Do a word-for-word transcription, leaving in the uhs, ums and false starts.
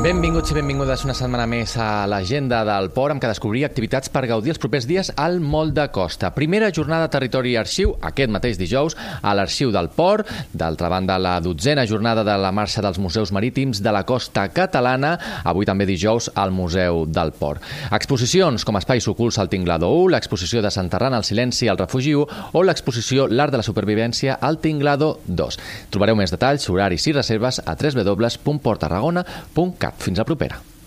Benvinguts i benvingudes una setmana més a l'agenda del Port, amb què descobrir activitats per gaudir els propers dies al Moll de Costa. Primera jornada Territori i Arxiu, aquest mateix dijous, a l'Arxiu del Port. D'altra banda, la dotzena jornada de la Marxa dels Museus Marítims de la Costa Catalana, avui també dijous al Museu del Port. Exposicions com Espais Ocults al Tinglado u, l'exposició de S'enterrant el silenci al Refugi u o l'exposició L'art de la supervivència al Tinglado dos. Trobareu més detalls, horaris i reserves a w w w punt port tarragona punt cat. Fins la propera.